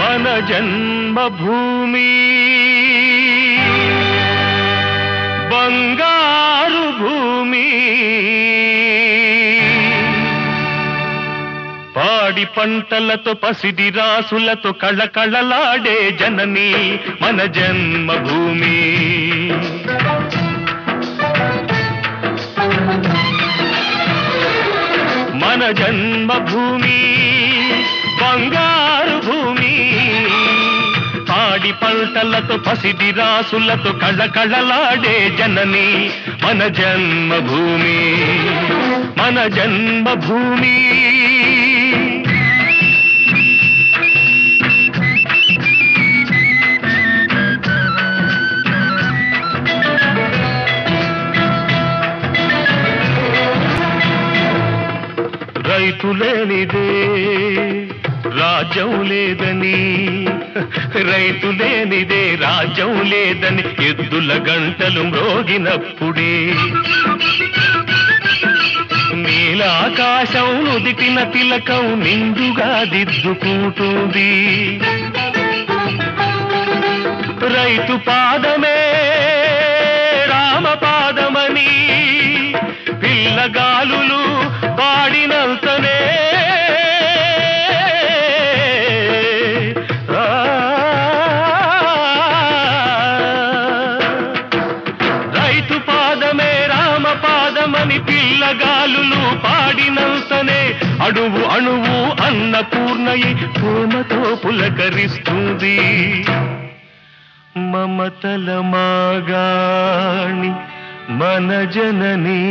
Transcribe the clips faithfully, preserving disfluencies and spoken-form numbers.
మన జన్మభూమి బంగారు భూమి, పాడి పంటలతో పసిడి రాసులతో కళకళలాడే జనని మన జన్మభూమి. మన జన్మభూమి బంగారు భూమి, పాడి పంటలతో పసిడి రాసులతో కళకళలాడే జనని మన జన్మభూమి. మన జన్మభూమి రైతు లేనిదే రాజ్యం లేదని, రైతు లేనిదే రాజ్యం లేదని ఎద్దుల గంటలు మ్రోగినప్పుడే నీలాకాశం నుదిటిన తిలకం నిండుగా దిద్దుకుంటుంది. రైతు పాదమే రామ పాదమని పిల్లగాలులు పాడినంతనే రైతు పాదమే రామ పాదమని పిల్లగాలులు పాడినంతనే అణువు అణువు అన్నపూర్ణయి ప్రేమతో పులకరిస్తుంది. మమతల మాగాణి మన జనని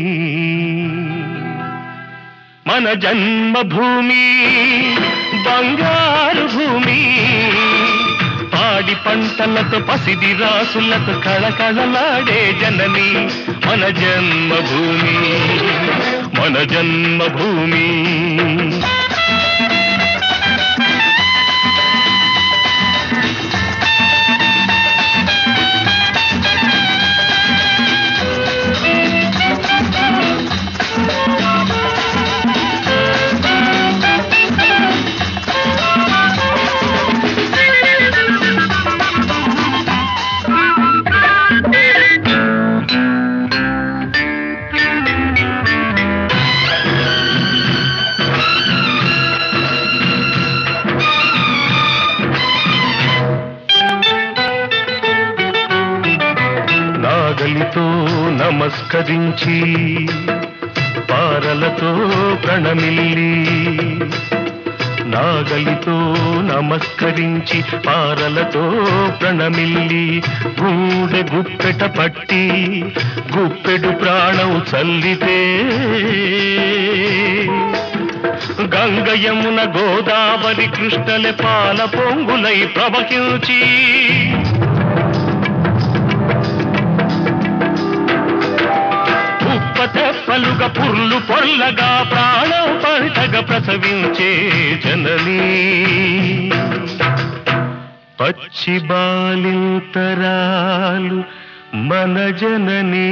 మన జన్మభూమి బంగారు భూమి, పాడి పంటలతో పసిడి రాసులతో కళకళలాడే జనని మన జన్మభూమి. మన జన్మభూమి నాగలితో నమస్కరించి పారలతో ప్రణమిల్లి, నాగలితో నమస్కరించి పారలతో ప్రణమిల్లి గూడె గుప్పెట పట్టి గుప్పెడు ప్రాణం చల్లితే గంగ యమున గోదావరి కృష్ణలే పాల పొంగులై ప్రవహించి తెప్పలుగా పుర్లు పొల్లగా ప్రాణం పంటగా ప్రసవించే జనని పచ్చి బాలింతరాలు మన జనని.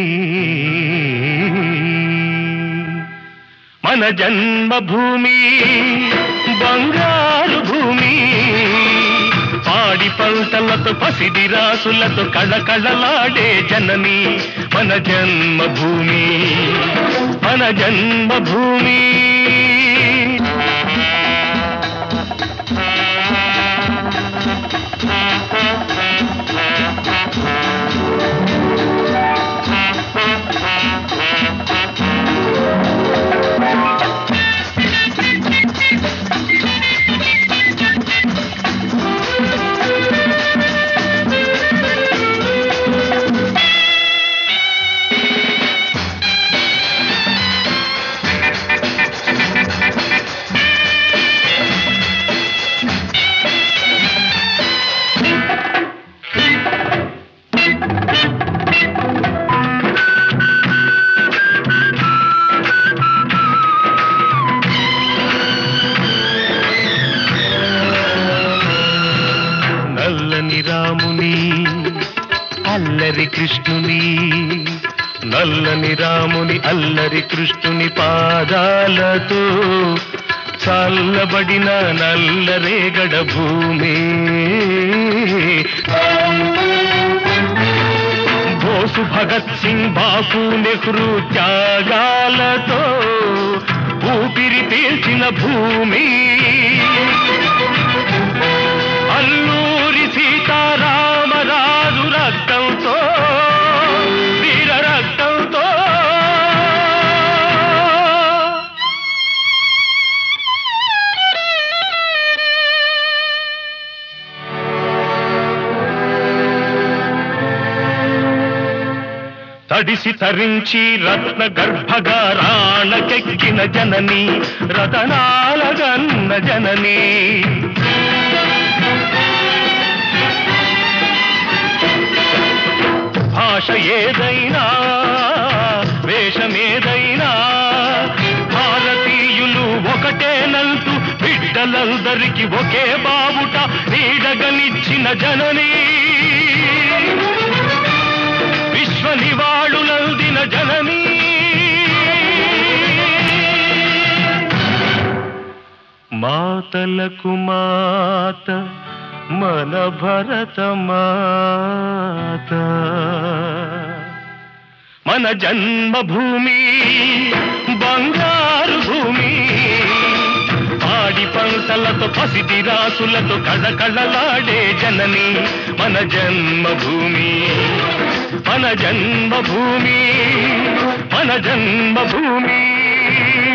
మన జన్మభూమి బంగారు భూమి, పాడి పంటలతో పసిడి రాసులతో కళకళలాడే జనని మన జన్మభూమి. మన జన్మభూమి రాముని అల్లరి కృష్ణుని, నల్లని రాముని అల్లరి కృష్ణుని పాదాలతో చల్లబడిన నల్లరేగడ భూమి బోసు భగత్ సింగ్ బాపు నెహ్రూ త్యాగాలతో ఊపిరి పీల్చిన భూమి అల్లూరి సీతారామరాజు రక్తంతో వీర రక్తంతో తడిసి తరించి రత్న గర్భగారాణకెక్కిన జనని రతనాలగన్న జనని భాష ఏదైనా వేషమేదైనా భారతీయులు ఒకటేనంటూ బిడ్డలందరికీ ఒకే బావుట నీడగనిచ్చిన జనని విశ్వ నివాళులందిన జనని మాతలకు మాత మన భరత మాత మన జన్మభూమి బంగారు భూమి పాడి పంటలతో పసిటి రాసులతో కళకళలాడే జనని మన జన్మభూమి మన జన్మభూమి మన జన్మభూమి